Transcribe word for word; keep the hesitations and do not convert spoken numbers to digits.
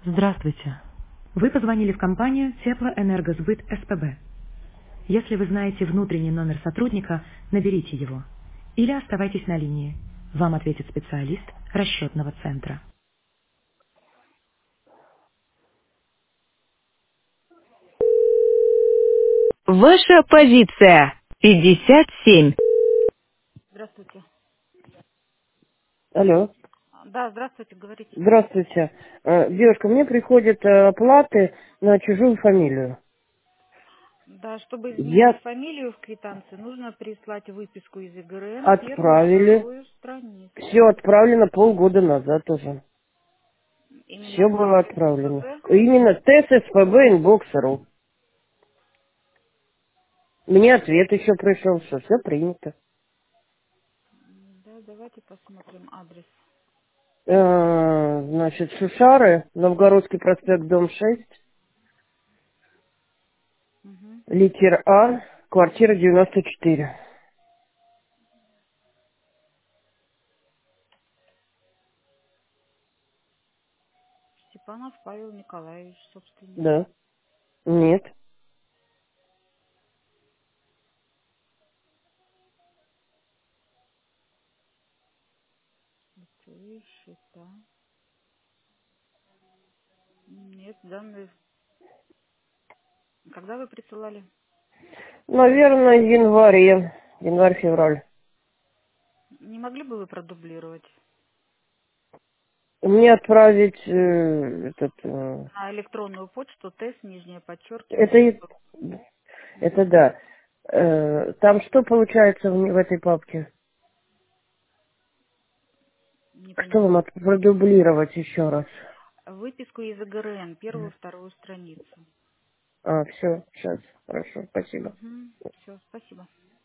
Здравствуйте. Вы позвонили в компанию Теплоэнергосбыт СПБ. Если вы знаете внутренний номер сотрудника, наберите его. Или оставайтесь на линии. Вам ответит специалист расчетного центра. Ваша позиция пятьдесят семь. Здравствуйте. Алло, Да, здравствуйте, говорите. здравствуйте. Э, Девушка, мне приходят э, оплаты на чужую фамилию. Да, чтобы изменить Я фамилию в квитанции, нужно прислать выписку из ИГРН, первую, отправили, вторую страницу. все отправлено полгода назад уже. Именно Все было ТЭС отправлено. СПБ. Именно ТЭС СПБ инбоксеру. Мне ответ еще пришел, что все принято. Да, давайте посмотрим адрес. Э, Значит, Шушары, Новгородский проспект, дом шесть, Мгм. литер А, квартира девяносто четыре. Степанов Павел Николаевич, собственник. Да. Нет. Лицевые счета. Нет, данных. Когда вы присылали? Наверное, в январе. Январь-февраль. Не могли бы вы продублировать? Мне отправить э, этот... э, На электронную почту тест, нижнее это, подчеркивание. и- это да. Э, там что получается в, в этой папке? Не Что вам поняла. от- продублировать еще раз? Выписку из ИГРН, первую, вторую страницу. А, все, сейчас, хорошо, спасибо. Угу. Все, спасибо.